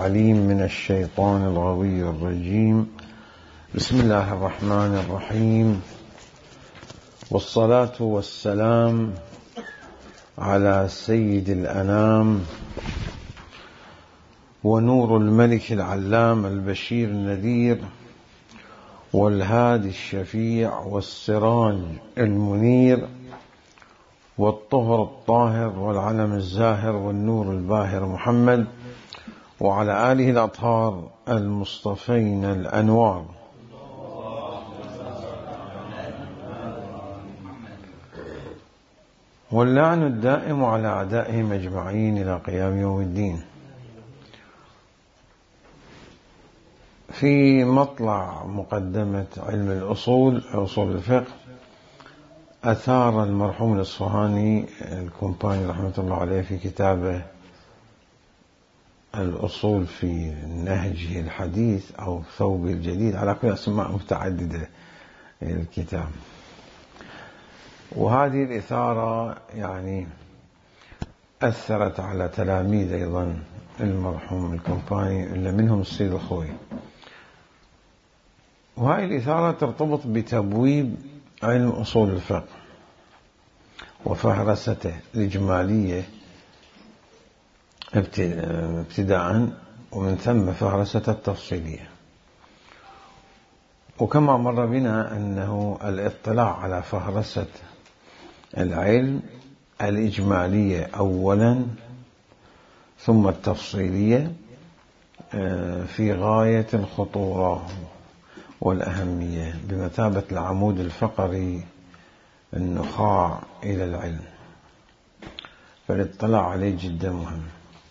عليم من الشيطان الغوي الرجيم. بسم الله الرحمن الرحيم، والصلاة والسلام على سيد الأنام ونور الملك العلام البشير النذير والهادي الشفيع والسراج المنير والطهر الطاهر والعلم الزاهر والنور الباهر محمد وعلى آله الأطهار المصطفين الأنوار. واللعن الدائم على أعدائهم أجمعين إلى قيام يوم الدين. في مطلع مقدمة علم الأصول، أصول الفقه، أثار المرحوم الإصفهاني الكومباني رحمة الله عليه في كتابه الأصول في نهجه الحديث أو ثوبه الجديد، على كل أسماء متعددة الكتاب. وهذه الإثارة يعني أثرت على تلاميذ أيضا المرحوم الكومباني اللي منهم السيد الخوي. وهذه الإثارة ترتبط بتبويب علم أصول الفقه وفهرسته الإجمالية ابتداء، ومن ثم فهرسته التفصيلية. وكما مر بنا أنه الاطلاع على فهرسة العلم الإجمالية أولا ثم التفصيلية في غاية الخطورة والأهمية، بمثابة العمود الفقري النخاع إلى العلم، فالاطلاع عليه جدا مهم.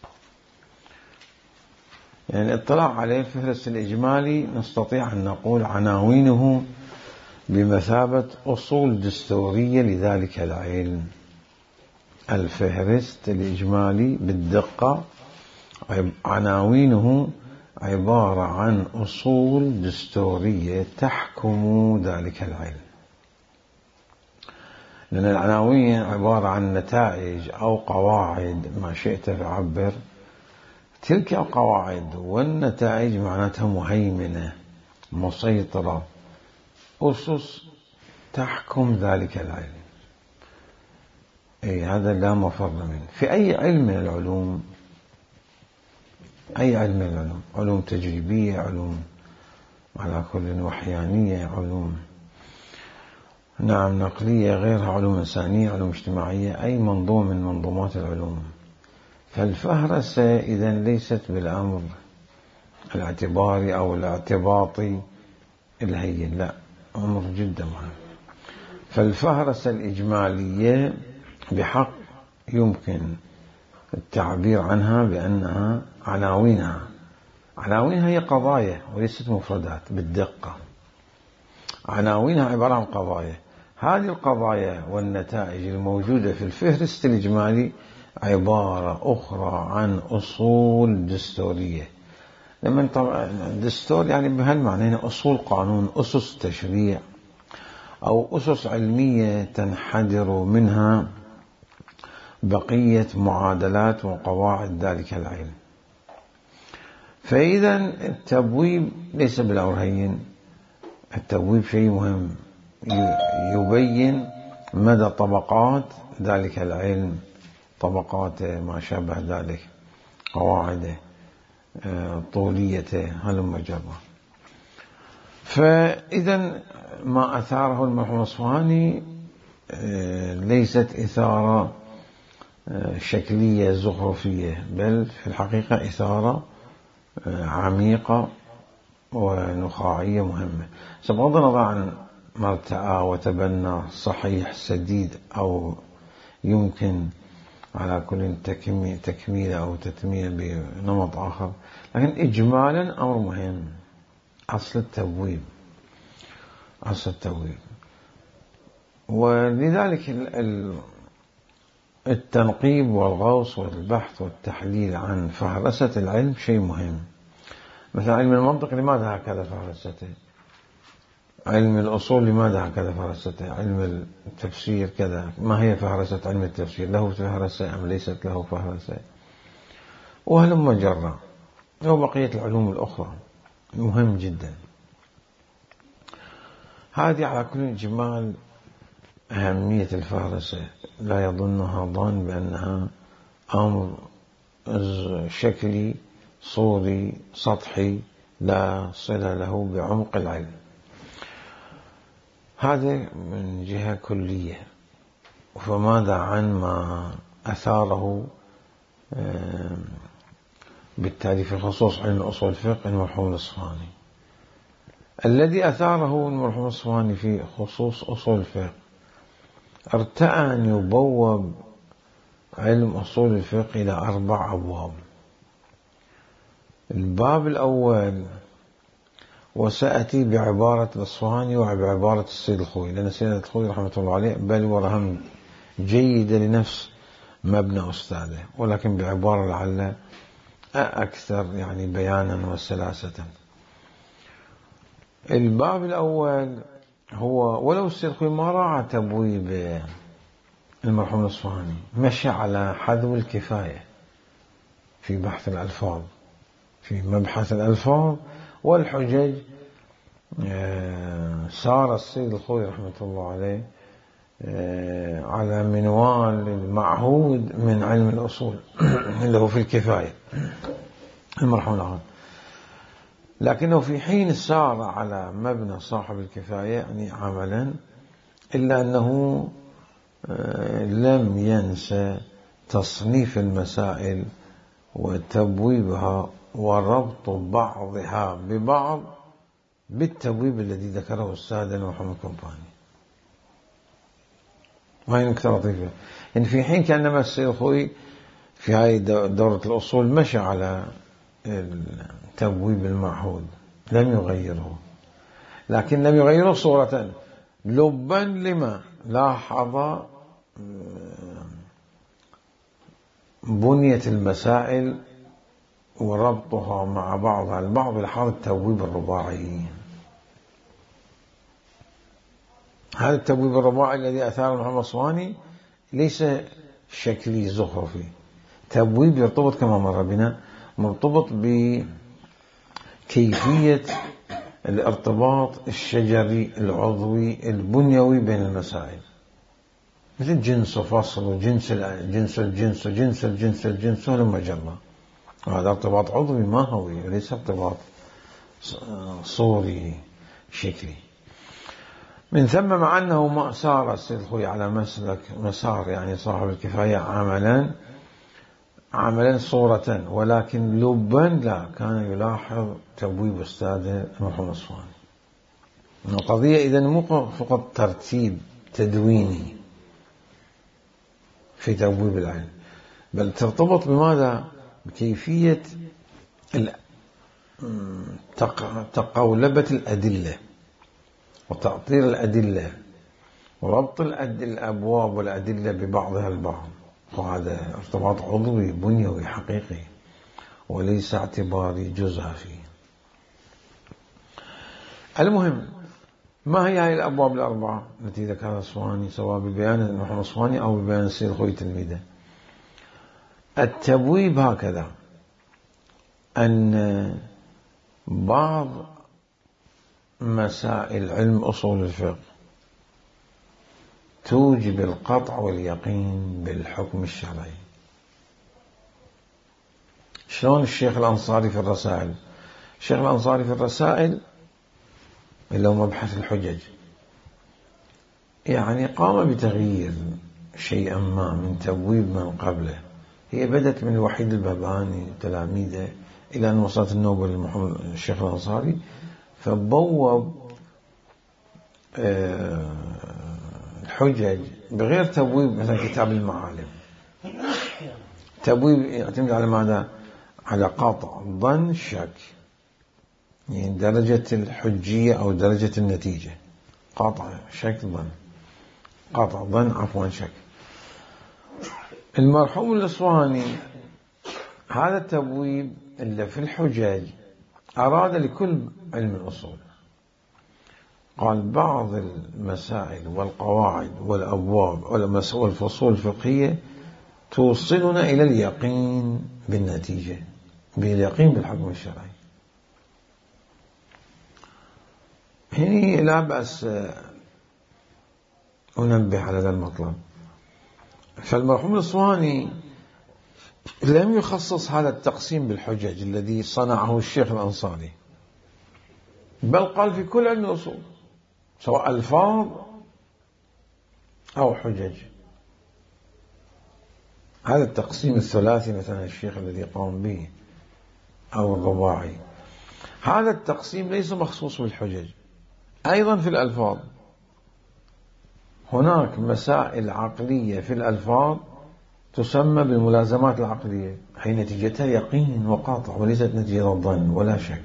يعني الاطلاع عليه الفهرس الإجمالي نستطيع أن نقول عناوينه بمثابة أصول دستورية لذلك العلم. الفهرست الإجمالي بالدقة عناوينه عبارة عن أصول دستورية تحكم ذلك العلم، لأن العناوين عبارة عن نتائج أو قواعد، ما شئت فعبر. تلك القواعد والنتائج معناتها مهيمنة مسيطرة، أسس تحكم ذلك العلم. هذا لا مفر منه في أي علم من العلوم، أي علم من العلوم، علوم تجريبية، علوم على كل وحيانية، علوم نقلية، غيرها علوم إنسانية، علوم اجتماعية، أي منظوم من منظومات العلوم. فالفهرسة إذن ليست بالأمر الاعتباري أو الاعتباطي الهين، لا، أمر جدا مهم. فالفهرسة الإجمالية بحق يمكن التعبير عنها بأنها عناوينها هي قضايا وليست مفردات بالدقة. عناوينها عبارة عن قضايا. هذه القضايا والنتائج الموجودة في الفهرست الإجمالي عبارة أخرى عن أصول دستورية. لما الدستور يعني بهالمعنى هنا أصول قانون، أسس تشريع، أو أسس علمية تنحدر منها بقية معادلات وقواعد ذلك العلم. فإذا التبويب ليس بالأمر هين، التبويب شيء مهم، يبين مدى طبقات ذلك العلم، طبقات ما شابه ذلك، قواعده، طوليته، هلم جرا. فإذا ما أثاره المرحوم الإصفهاني ليست إثارة شكلية زخرفية، بل في الحقيقة إثارة عميقة ونخاعية مهمة. بغض النظر عن ما ارتأى وتبنى صحيح سديد أو يمكن على كل تكميل أو تتمية بنمط آخر، لكن إجمالا أمر مهم، أصل التبويب. ولذلك التنقيب والغوص والبحث والتحليل عن فهرسة العلم شيء مهم. مثلا علم المنطق لماذا هكذا فهرسته؟ علم الأصول لماذا هكذا فهرسته؟ علم التفسير كذا، ما هي فهرسة علم التفسير؟ له فهرسة أم ليست له فهرسة؟ وهلم جرا. وبقية العلوم الأخرى مهم جدا. هذه على كل جمال أهمية الفهرسة، لا يظنها ظان بأنها أمر شكلي صوري سطحي لا صلة له بعمق العلم. هذا من جهة كلية. فماذا عن ما أثاره بالتالي في خصوص علم أصول الفقه المرحوم الأصفهاني؟ الذي أثاره المرحوم الأصفهاني في خصوص أصول الفقه ارتأى أن يبوب علم أصول الفقه إلى 4 أبواب. الباب الأول، وسأتي بعبارة الأصفهاني وبعبارة السيد الخوئي، لأن السيد الخوئي رحمة الله عليه بل ورهم جيدة لنفس مبنى أستاذه، ولكن بعبارة لعل أكثر يعني بيانا وسلاسة. الباب الأول هو، ولو السيد الخوئي ما راعى تبويب المرحوم الأصفهاني، مشى على حذو الكفاية في بحث الألفاظ، في مبحث الألفاظ والحجج. سار السيد الخوئي رحمة الله عليه على منوال المعهود من علم الأصول اللي هو في الكفاية المرحوم العام، لكنه في حين سار على مبنى صاحب الكفاية يعني عملا، إلا أنه لم ينسى تصنيف المسائل وتبويبها وربط بعضها ببعض بالتبويب الذي ذكره أستاذنا محمد كومباني. وهي نكتة لطيفة، يعني في حين كأنما السيد الخوئي في هذه دورة الأصول مشى على التبويب المعهود، لم يغيره، لكن لم يغيره صورة لبا لما لاحظ بنية المسائل وربطها مع بعضها البعض لحظ التبويب الرباعي. هذا التبويب الرباعي الذي أثار محمد الأصفهاني ليس شكلي زخرفي، تبويب يرتبط كما مر بنا، مرتبط بكيفية الارتباط الشجري العضوي البنيوي بين المسائل، مثل جنس وفصل وجنس الجنس الجنس وجنس الجنس الجنس ولما جرى. هذا ارتباط عضوي ماهوي وليس ارتباط صوري شكلي. من ثم مع أنه ما سار السيد الخوئي على مسار يعني صاحب الكفاية عملا صورة، ولكن لبا لا، كان يلاحظ تبويب أستاذه المرحوم الأصفهاني. القضية إذن مو فقط ترتيب تدويني في تبويب العلم، بل ترتبط بماذا؟ بكيفية تقولبة الأدلة وتعطير الأدلة وربط الأبواب والأدلة ببعضها البعض. وهذا ارتباط عضوي بنيوي حقيقي وليس اعتباري جزافي. المهم، ما هي هذه الأبواب الأربعة التي ذكرها الأصفهاني سواء ببيان المرحوم الأصفهاني أو ببيان السيد الخوئي تلميذه؟ التبويب هكذا، أن بعض مسائل علم أصول الفقه توجب القطع واليقين بالحكم الشرعي. شلون الشيخ الأنصاري في الرسائل؟ الشيخ الأنصاري في الرسائل اللي هو مبحث الحجج يعني قام بتغيير شيئا ما من تبويب من قبله. هي بدت من الوحيد الباباني تلاميذه إلى أن وصلت النوبل الشيخ الأنصاري، فبوب الحجج بغير تبويب مثل كتاب المعالم. تبويب يعتمد على ماذا؟ على قطع ظن شك، يعني درجة الحجية أو درجة النتيجة، قطع شك ظن، قطع ظن عفوا شك. المرحوم الأصفهاني هذا التبويب اللي في الحجج أراد لكل علم الأصول، قال بعض المسائل والقواعد والأبواب والفصول الفقهية توصلنا إلى اليقين بالنتيجة، باليقين بالحكم الشرعي. هنا لا بأس أنبه على هذا المطلب. فالمرحوم الأسواني لم يخصص هذا التقسيم بالحجج الذي صنعه الشيخ الأنصاري، بل قال في كل علم الأصول سواء ألفاظ أو حجج. هذا التقسيم الثلاثي مثلا الشيخ الذي قام به أو الرباعي، هذا التقسيم ليس مخصوص بالحجج. أيضا في الألفاظ هناك مسائل عقلية في الألفاظ تسمى بالملازمات العقلية، هي نتيجتها يقين وقاطع وليست نتيجة ظن ولا شك.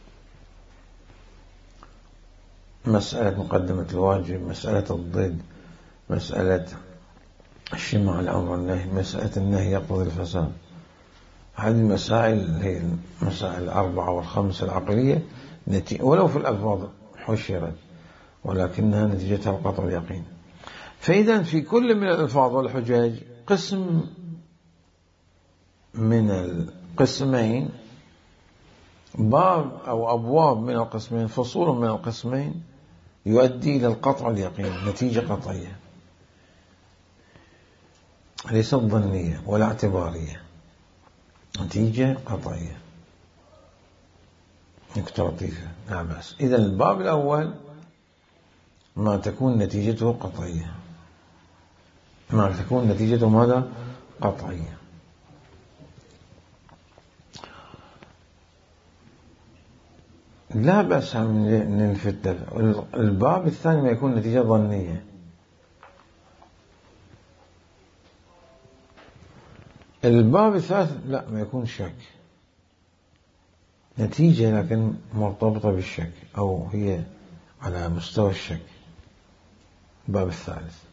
مسألة مقدمة الواجب، مسألة الضد، مسألة الشمع الأمر والنهي، مسألة النهي يقتضي الفساد، هذه المسائل هي المسائل الأربعة والخمسة العقلية ولو في الألفاظ حشرت ولكنها نتيجتها القطع واليقين. فإذا في كل من الألفاظ والحجج قسم من القسمين، باب أو أبواب من القسمين، فصول من القسمين يؤدي إلى القطع واليقين، نتيجة قطعية ليست ظنية ولا اعتبارية، نتيجة قطعية. نكتة لطيفة لا بأس. إذا الباب الأول ما تكون نتيجته قطعية، ما تكون نتيجته ماذا؟ قطعية. لا بأس من نلفت. الباب الثاني ما يكون نتيجة ظنية. الباب الثالث لا، ما يكون شك، نتيجة لكن مرتبطة بالشك أو هي على مستوى الشك. الباب الثالث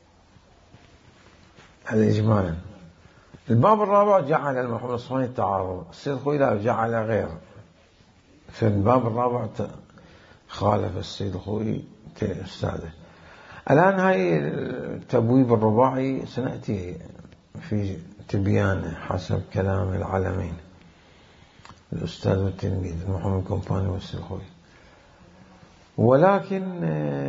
هذا إجمالا. الباب الرابع جعل المرحوم الأسواني التعارض، السيد الخوئي لا جعل غير. في الباب الرابع خالف السيد الخوئي كأستاذه. الآن هاي التبويب الرباعي سنأتي في تبيانه حسب كلام العالمين الأستاذ والتلميذ المرحوم الكومباني والسيد الخوئي، ولكن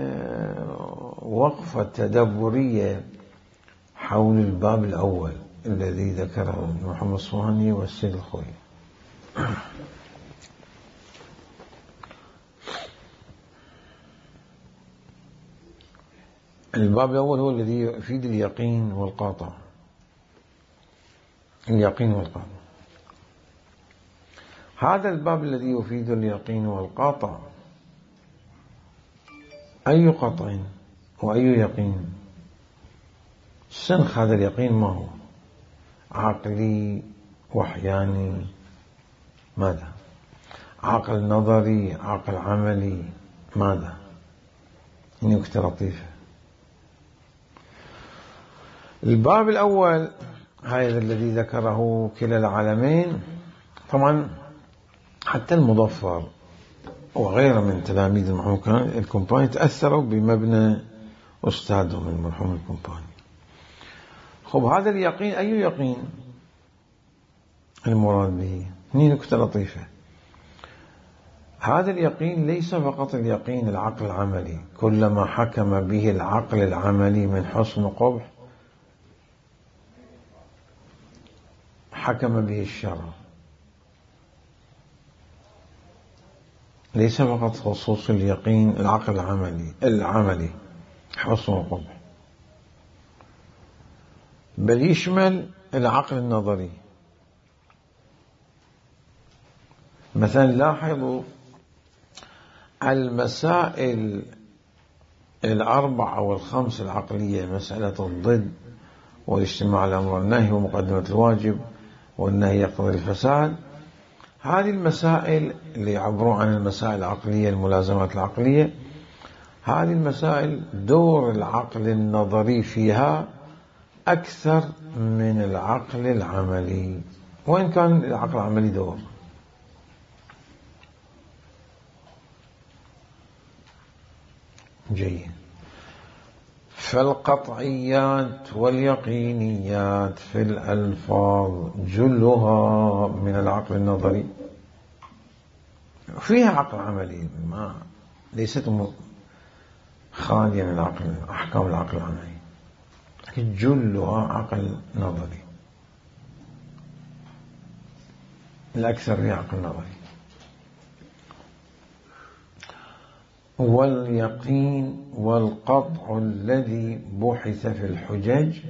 وقفة تدبرية حول الباب الأول الذي ذكره المرحوم الأسواني والسيد الخوئي. الباب الأول هو الذي يفيد اليقين والقاطع. اليقين والقاطع، هذا الباب الذي يفيد اليقين والقاطع، أي قطع وأي يقين؟ سنخ هذا اليقين ما هو؟ عقلي وحياني، ماذا؟ عقل نظري، عقل عملي، ماذا؟ نكتة لطيفة. الباب الأول هذا الذي ذكره كلا العالمين، طبعا حتى المظفر وغيره من تلاميذ المرحوم الكومباني تأثروا بمبنى أستاذهم المرحوم الكومباني. خب هذا اليقين أي يقين المراد به؟ هني نكتة لطيفة. هذا اليقين ليس فقط اليقين العقل العملي، كلما حكم به العقل العملي من حسن وقبح حكم به الشرع، ليس فقط خصوص اليقين العقل العملي حسن وقبح، بل يشمل العقل النظري. مثلا لاحظوا المسائل الأربع أو الخمس العقلية، مسألة الضد والاجتماع الأمر والنهي ومقدمة الواجب والنهي يقتضي الفساد، هذه المسائل اللي يعبرون عن المسائل العقلية الملازمات العقلية، هذه المسائل دور العقل النظري فيها أكثر من العقل العملي، وإن كان العقل العملي دور. جيد. فالقطعيات واليقينيات في الألفاظ جلها من العقل النظري، فيها عقل عملي، ما ليست خالية من العقل، أحكام العقل العملي، لكن جلها عقل نظري، الأكثر فيها عقل نظري. واليقين والقطع الذي بحث في الحجج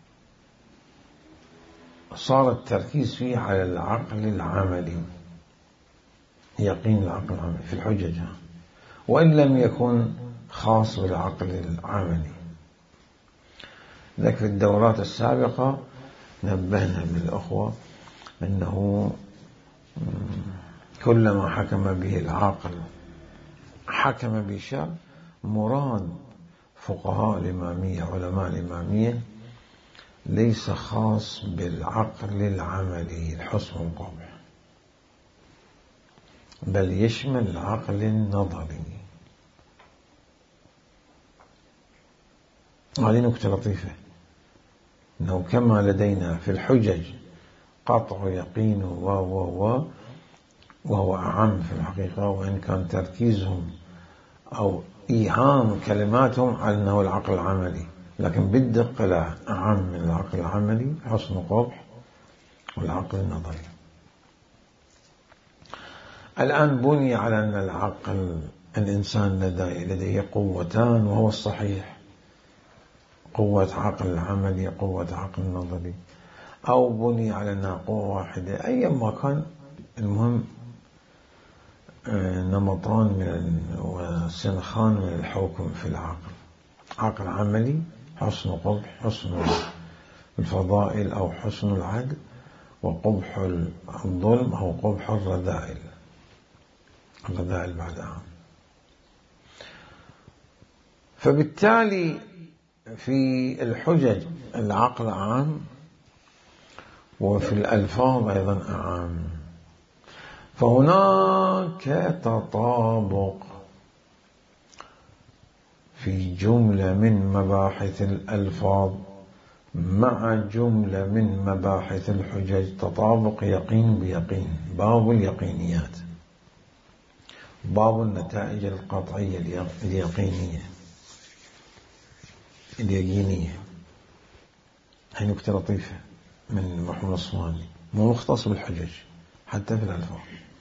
صار التركيز فيه على العقل العملي، يقين العقل العملي في الحجج، وإن لم يكن خاص بالعقل العملي. لكن في الدورات السابقة نبهنا بالأخوة أنه كلما حكم به العاقل حكم بشرع، مراد فقهاء الإمامية علماء الإمامية ليس خاص بالعقل العملي الحسن والقبح، بل يشمل العقل النظري. هذه نكتة لطيفة، أنه كما لدينا في الحجج قطع يقين وهو أعم في الحقيقة، وإن كان تركيزهم أو إيهام كلماتهم على أنه العقل العملي، لكن بالدقة لا، أعم من العقل العملي حسن وقبح والعقل النظري. الآن بني على أن العقل الإنسان لديه قوتان، وهو الصحيح، قوة عقل عملي قوة عقل نظري، أو بني على أنها قوة واحدة، أيا ما كان، المهم نمطان وسنخان من الحكم في العقل، عقل عملي حسن وقبح، حسن الفضائل أو حسن العدل، وقبح الظلم أو قبح الرذائل بعد عام. فبالتالي في الحجج العقل عام، وفي الألفاظ أيضا أعام، فهناك تطابق في جملة من مباحث الألفاظ مع جملة من مباحث الحجج، تطابق يقين بيقين، باب اليقينيات، باب النتائج القطعية اليقينية. هي نكتة لطيفة من محمد الصواني، مو مختص بالحجج، حتى في الألفاظ.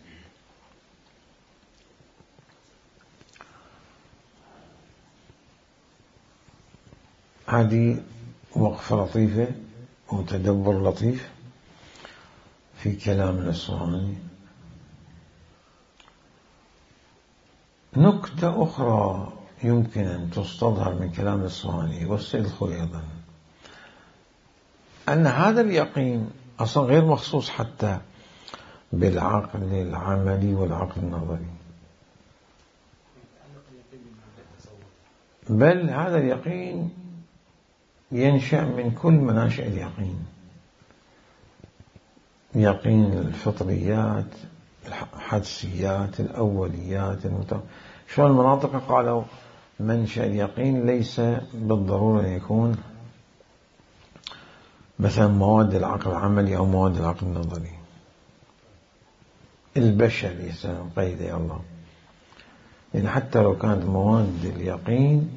هذه وقفة لطيفة وتدبر لطيف في كلام الصواني. نكتة أخرى يمكن أن تستظهر من كلام الصواني والسيد الخوئي أيضا، أن هذا اليقين أصلا غير مخصوص حتى بالعقل العملي والعقل النظري، بل هذا اليقين ينشأ من كل مناشئ اليقين، يقين الفطريات، الحدسيات، الأوليات، شو المناطق قالوا منشأ اليقين ليس بالضرورة أن يكون مثلا مواد العقل العملي أو مواد العقل النظري. البشري قيد يا الله، يعني حتى لو كانت مواد اليقين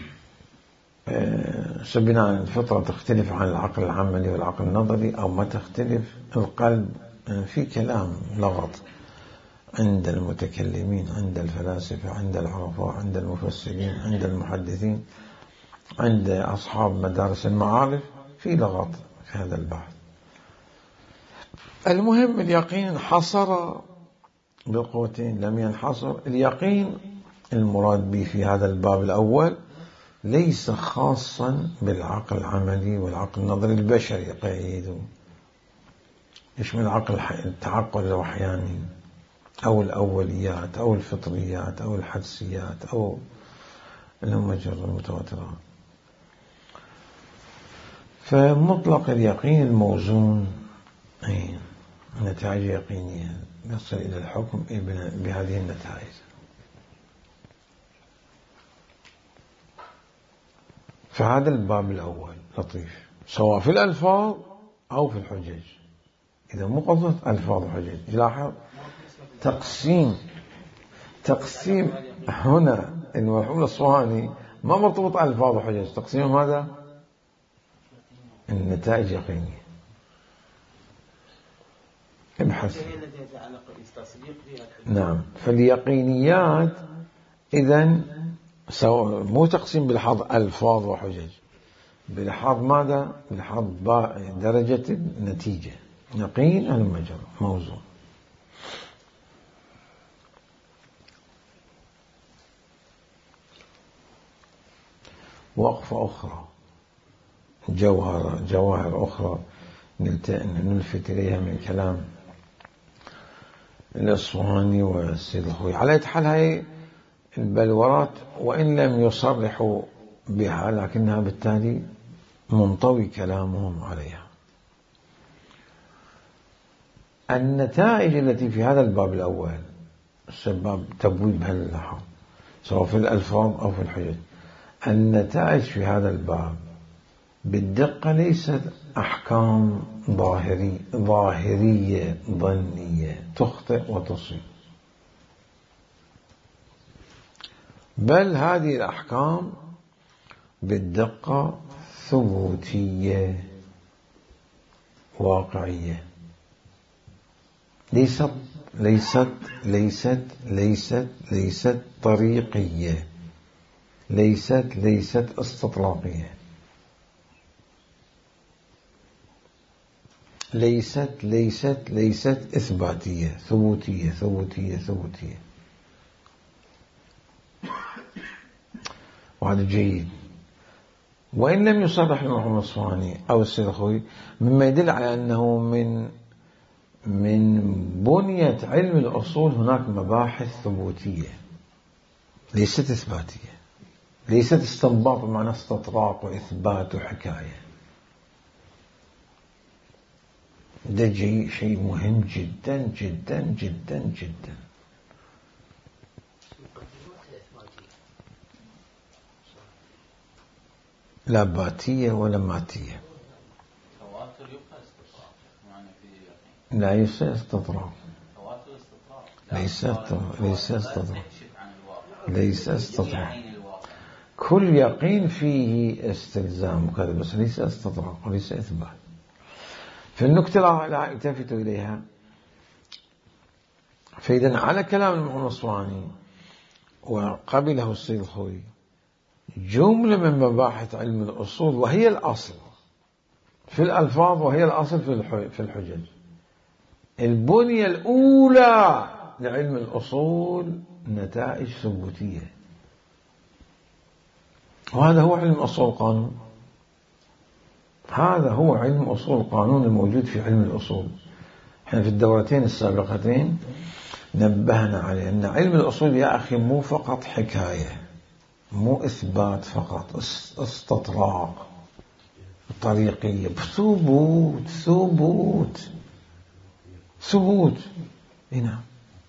بناء الفطرة تختلف عن العقل العملي والعقل النظري أو ما تختلف، القلب في كلام لغط عند المتكلمين، عند الفلاسفة، عند العرفاء، عند المفسرين، عند المحدثين، عند أصحاب مدارس المعارف، في لغط في هذا البحث. المهم اليقين انحصر بالقوتين، لم ينحصر. اليقين المراد به في هذا الباب الأول ليس خاصا بالعقل العملي والعقل النظري البشري، قيد يشمل عقل التعقل الوحياني أو الأوليات أو الفطريات أو الحدسيات أو المجر المتواترات. فمطلق اليقين الموزون نتائج يقينية يصل إلى الحكم بهذه النتائج. فهذا الباب الأول لطيف، سواء في الألفاظ أو في الحجج. إذا مو قصة ألفاظ وحجج، لاحظ تقسيم هنا المرحوم الأصفهاني ما مرتبط ألفاظ وحجج، تقسيم ماذا؟ النتائج يقينية. ابحث. نعم، فاليقينيات إذن مو تقسيم بلحاظ ألفاظ وحجج، بلحاظ ماذا؟ بلحاظ درجة النتيجة، يقين المجر موزون. وقفة أخرى، جواهر أخرى نلفت إليها من كلام الأصفهاني والسيد الخوي. على أي حال هاي البلورات وإن لم يصرحوا بها لكنها بالتالي منطوي كلامهم عليها. النتائج التي في هذا الباب الأول، السباب تبويب هاللحظ سواء في الألفاظ أو في الحجج، النتائج في هذا الباب بالدقة ليست أحكام ظاهرية ظنية تخطئ وتصيب، بل هذه الأحكام بالدقة ثبوتية واقعية، ليست طريقية، ليست استطلاقية، ليست إثباتية، ثبوتية. وهذا جيد. وإن لم يصرح المرحوم الأصفهاني أو السيد الخوي، مما يدل على أنه من بنية علم الأصول هناك مباحث ثبوتية ليست إثباتية، ليست استنباط بمعنى استطراق وإثبات وحكاية. ده شيء مهم جدا جدا جدا جدا. لا باتية ولا ماتية، لا يصير استطراق، ليس استطراق. كل يقين فيه استلزام وكذا، بس ليس استطراق وليس إثبات. في النكتة لا التفت إليها، فإذا على كلام المرحوم الأصفهاني وقبله السيد الخوي جملة من مباحث علم الأصول، وهي الأصل في الألفاظ وهي الأصل في الحجج. البنية الأولى لعلم الأصول نتائج ثبوتية، وهذا هو علم أصول القانون. هذا هو علم أصول القانون الموجود في علم الأصول. احنا في الدورتين السابقتين نبهنا عليه أن علم الأصول يا أخي مو فقط حكاية، مو إثبات فقط، استطراق طريقية، ثبوت. نعم.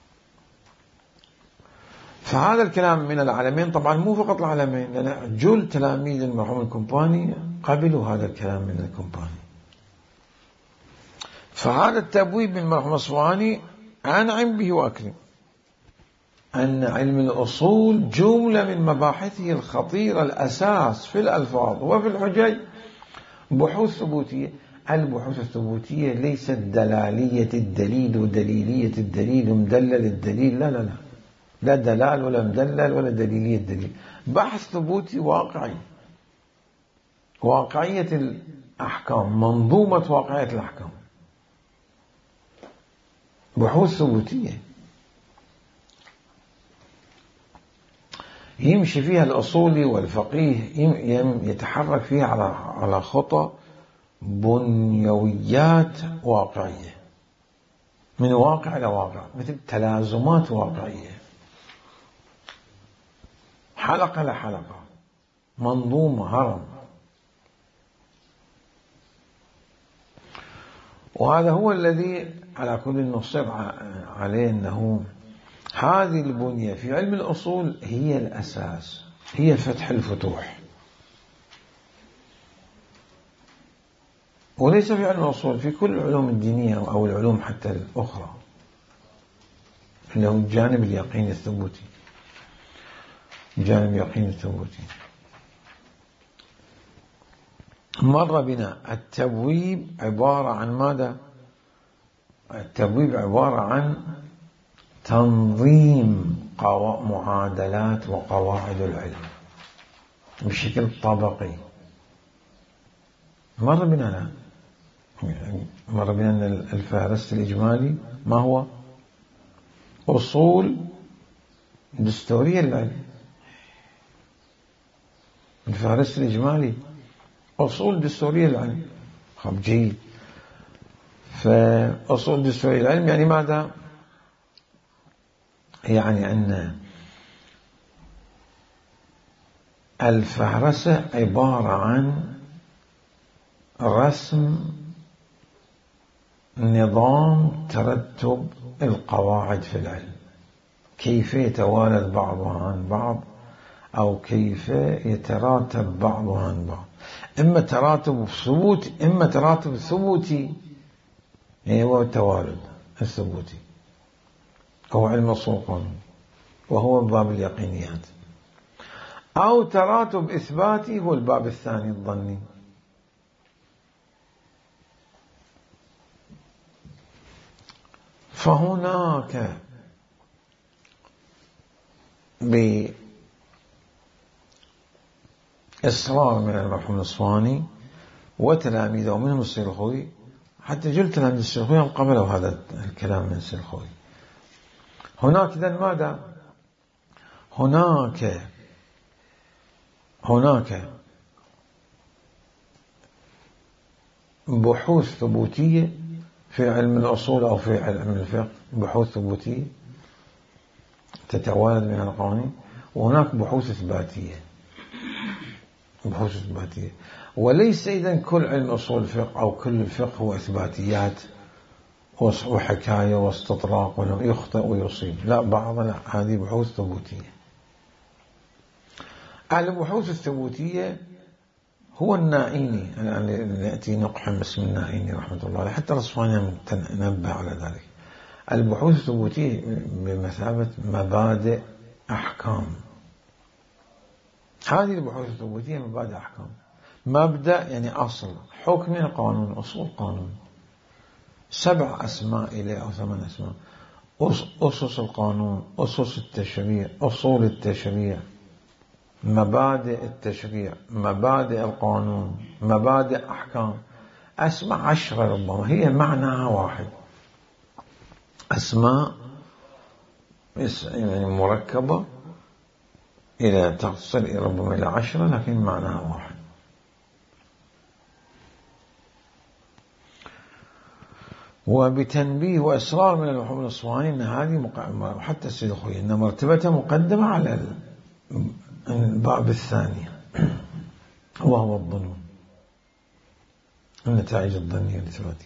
فهذا الكلام من العالمين، طبعا مو فقط العالمين، لأن جل تلاميذ المرحوم الكمباني قبلوا هذا الكلام من الكمباني. فهذا التبويب من المرحوم الأصفهاني أنعم به وأكرم، أن علم الأصول جملة من مباحثه الخطيرة الأساس في الألفاظ وفي الحجج بحوث ثبوتية. البحوث الثبوتية ليست دلالية الدليل ودليلية الدليل ومدلل الدليل، لا دلال ولا مدلل ولا دليلية الدليل. بحث ثبوتي واقعي، واقعية الأحكام، منظومة واقعية الأحكام، بحوث ثبوتية يمشي فيها الأصولي والفقيه، يتحرك فيها على خطى بنيويات واقعية، من واقع إلى واقع، مثل تلازمات واقعية، حلقة لحلقة، منظومة، هرم. وهذا هو الذي على كل نصر عليه، أنه هذه البنية في علم الأصول هي الأساس، هي فتح الفتوح. وليس في علم الأصول، في كل العلوم الدينية أو العلوم حتى الأخرى، اللي هو الجانب اليقيني الثبوتي. الجانب اليقيني الثبوتي. مر بنا التبويب عبارة عن ماذا؟ التبويب عبارة عن تنظيم معادلات وقواعد العلم بشكل طبقي. مر بنا أن الفهرست الإجمالي ما هو؟ أصول دستورية للعلم. الفهرست الإجمالي أصول دستورية للعلم. خب جيد. فأصول دستورية للعلم يعني ماذا؟ يعني أن الفهرسة عبارة عن رسم نظام ترتب القواعد في العلم، كيف يتوالد بعضها عن بعض أو كيف يتراتب بعضها عن بعض، إما تراتب ثبوتي إما تراتب ثبوتي، هو التوالد الثبوتي، هو علم أصول القانون وهو باب اليقينيات، أو تراتب إثباتي هو الباب الثاني الظني. فهناك بإصرار من المرحوم الأصفهاني وتلاميذه ومنهم السلخوي، حتى جل تلاميذ السلخوي قبلوا هذا الكلام من السلخوي. هناك إذن ماذا؟ هناك بحوث ثبوتية في علم الأصول أو في علم الفقه، بحوث ثبوتية تتوالد من القوانين، وهناك بحوث إثباتية. بحوث إثباتية. وليس إذن كل علم أصول الفقه أو كل الفقه هو إثباتيات وحكاية واستطراق ولم يخطئ ويصيب، لا، بعض لا، هذه بحوث ثبوتية. البحوث الثبوتية هو النائيني، الذي يأتي نقحم اسم النائيني رحمة الله عليه، حتى الأصفهاني نبه على ذلك. البحوث الثبوتية بمثابة مبادئ أحكام. هذه البحوث الثبوتية مبادئ أحكام. مبدأ يعني أصل، حكم القانون، أصول قانون، 7 أسماء إليه أو 8 أسماء: أسس القانون، أسس التشريع، أصول التشريع، مبادئ التشريع، مبادئ القانون، مبادئ أحكام. أسماء 10 ربما، هي معناها واحد، أسماء يعني مركبة إلى تصل ربما إلى 10، لكن معناها واحد. وبتنبيه وإصرار من المرحوم الأصفهاني أن هذه حتى السيد الخوي أن مرتبتها مقدمة على الباب الثاني وهو الظنون، النتائج الظنية الإثباتية.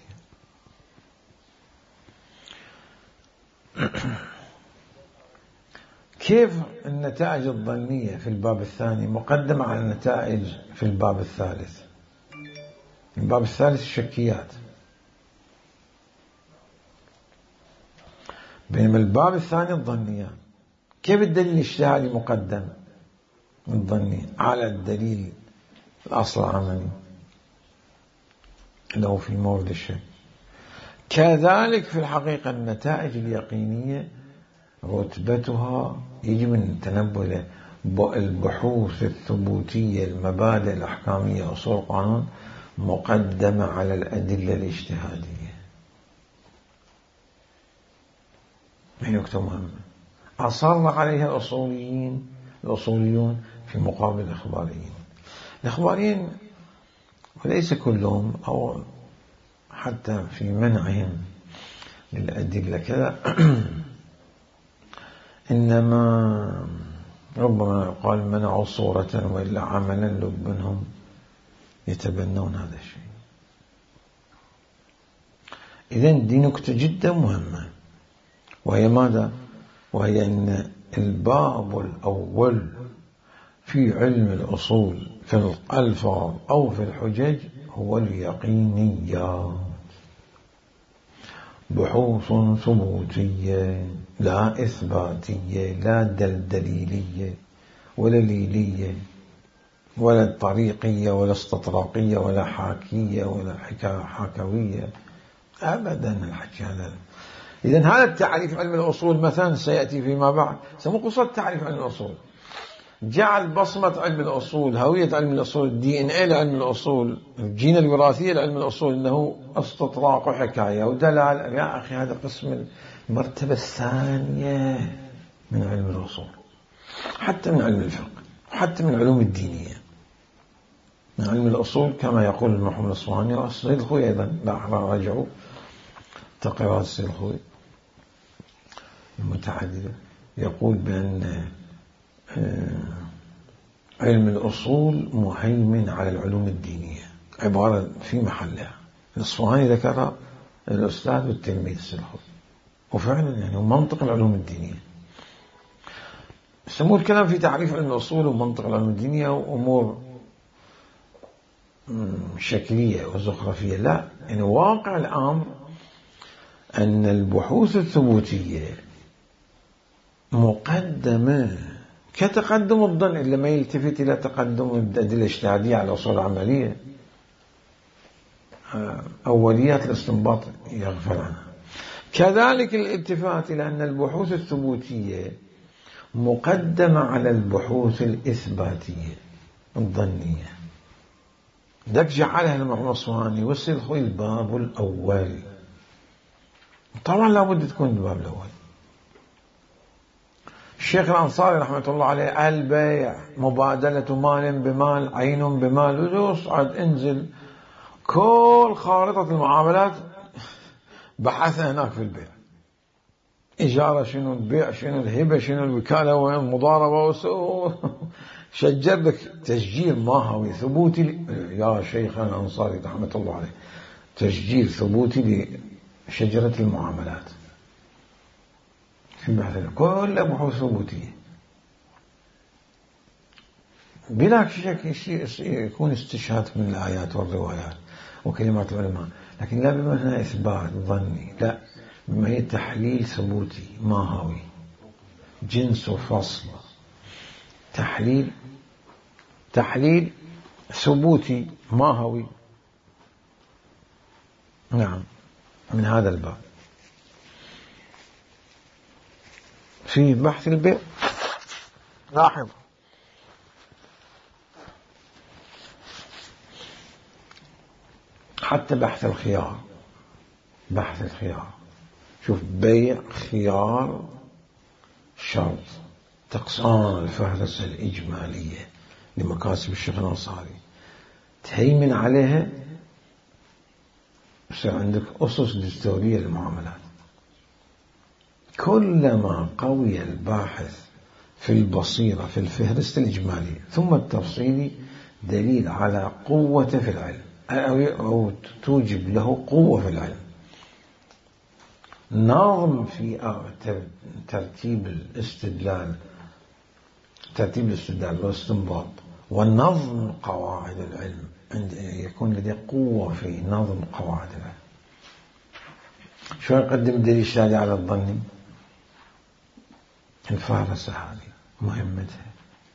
كيف النتائج الظنية في الباب الثاني مقدمة على النتائج في الباب الثالث؟ الباب الثالث الشكيات، بينما الباب الثاني الظنيات. كيف الدليل الاجتهادي مقدم الظني على الدليل الأصل العملي له في مورد الشك؟ كذلك في الحقيقة النتائج اليقينية رتبتها يجب أن تنبه إلى البحوث الثبوتية، المبادئ الأحكامية، أصول القانون مقدمة على الأدلة الاجتهادية. نكتة مهمة أصر عليها الأصوليون في مقابل الإخباريين. الإخباريين وليس كلهم، أو حتى في منعهم للأدلة كذا إنما ربما يقال منعوا صورة وإلا عملا لب منهم يتبنون هذا الشيء. إذن دي نكتة جدا مهمة، وهي ماذا؟ وهي أن الباب الأول في علم الأصول في الألفاظ أو في الحجج هو اليقينيات، بحوث ثبوتية لا إثباتية، لا دليلية ولا ليلية ولا طريقية ولا استطراقية ولا حاكية ولا حكوية أبدا. الحكي هذا. إذن هذا التعريف علم الأصول مثلا سيأتي فيما بعد سمو قصد تعريف علم الأصول، جعل بصمة علم الأصول، هوية علم الأصول، DNA لعلم الأصول، الجينة الوراثية لعلم الأصول، أنه استطراق وحكاية ودلال. يا أخي هذا قسم المرتبة الثانية من علم الأصول، حتى من علم الفقه وحتى من العلوم الدينية. من علم الأصول كما يقول المرحوم الأصفهاني والسيد الخوي أيضا، لا راجعوا تقريرات السيد الخوي المتعددة، يقول بأن علم الأصول مهيمن على العلوم الدينية، عبارة في محلها. الأصفهاني ذكرها الأستاذ والتلميذ السيد الخوي، وفعلا يعني منطق العلوم الدينية. سموه الكلام في تعريف علم الأصول ومنطق العلوم الدينية وأمور شكلية وزخرفية، لا، يعني واقع الأمر أن البحوث الثبوتية مقدمة كتقدم الظن، إلا ما يلتفت إلى تقدم الأدلة الاجتهادية على الأصول العملية، أوليات الاستنباط يغفل عنها. كذلك الالتفات إلى أن البحوث الثبوتية مقدمة على البحوث الإثباتية الظنية، ذاك جعلها المرحوم الأصفهاني والسيد الخوي الباب الأول. طبعا لابد تكون الباب الأول. الشيخ الأنصاري رحمة الله عليه البيع مبادلة مال بمال، عين بمال، وصعد انزل كل خارطة المعاملات بحثها هناك في البيع، إجارة شنو، البيع شنو، الهبة شنو، الوكالة والمضاربة، شجر لك تسجيل ماهوي ثبوتي يا شيخ الأنصاري رحمة الله عليه، تسجيل ثبوتي لشجرة المعاملات في البحث، كل بحوث ثبوتية بلا شك يكون استشهاد من الآيات والروايات وكلمات العلماء، لكن لا بمعنى إثبات ظني، لا، بما هي تحليل ثبوتي ماهوي، جنس وفصل، تحليل ثبوتي ماهوي. نعم، من هذا الباب في بحث البيع. لاحظ حتى بحث الخيار، شوف بيع خيار شرط تقصان الفهرسة الإجمالية لمكاسب الشيخ الأنصاري، تهيمن عليها يصير عندك أسس دستورية للمعاملات. كلما قوي الباحث في البصيرة في الفهرسة الإجمالية ثم التفصيلي، دليل على قوته في العلم أو توجب له قوة في العلم. نظم في ترتيب الاستدلال والاستنباط، ونظم قواعد العلم، يكون لديه قوة في نظم قواعد العلم. شو يقدم الدليل الشهادي على الظني؟ الفهرسة هذه مهمتها،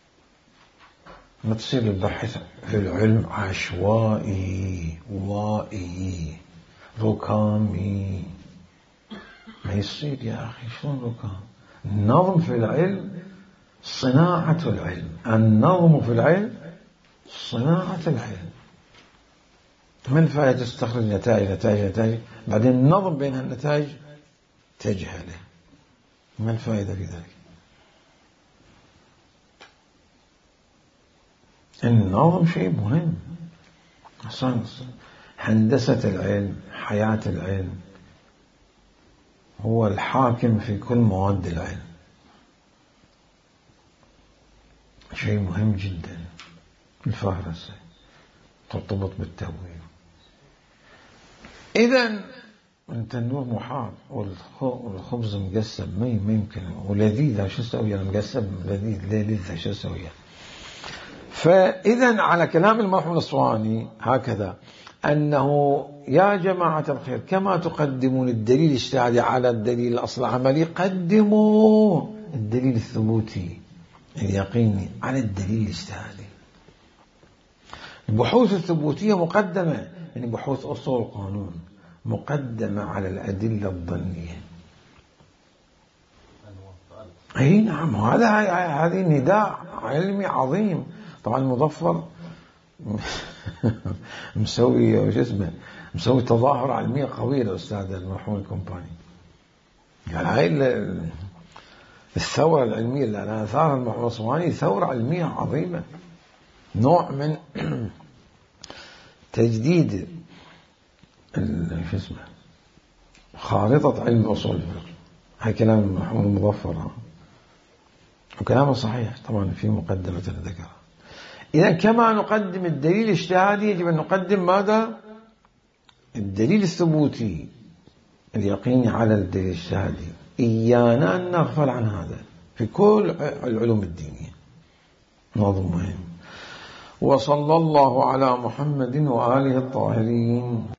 ما تصير البحث في العلم عشوائي وائي ركامي، ما يصير يا أخي. شلون ركام؟ النظم في العلم صناعة العلم، النظم في العلم صناعة العلم. ما الفائدة تستخرج نتائج بعدين النظم بين النتائج تجهله؟ ما الفائدة في ذلك؟ النظم شيء مهم. هندسة العلم، حياة العلم، هو الحاكم في كل مواد العلم، شيء مهم جدا. الفهرسة ترتبط بالتهوية. إذن التنور محار والخبز مقسم، ما يمكن، ولذيذ، شو اسوي؟ مقسم لذيذ، لذيذ، شو اسوي؟ فإذا على كلام المرحوم الأسواني هكذا، أنه يا جماعة الخير كما تقدمون الدليل الاجتهادي على الدليل الأصل العملي، قدموا الدليل الثبوتي اليقيني على الدليل الاجتهادي. البحوث الثبوتية مقدمة، يعني بحوث أصول القانون مقدمة على الأدلة الظنية. أي نعم، هذه نداء علمي عظيم. طبعا المظفر مسوي تظاهرة علمية قوية الأستاذ المرحوم الكومباني. يعني هاي الثورة العلمية اللي أنا أثارها المرحوم الأسواني ثورة علمية عظيمة، نوع من تجديد خارطة علم أصول الفقه. هاي كلام المرحوم المظفر، وكلامه صحيح طبعا في مقدمة ذكرها. إذا كما نقدم الدليل الاجتهادي يجب أن نقدم ماذا؟ الدليل الثبوتي اليقيني على الدليل الاجتهادي. إيانا أن نغفل عن هذا في كل العلوم الدينية، نظم مهم. وصلى الله على محمد وآله الطاهرين.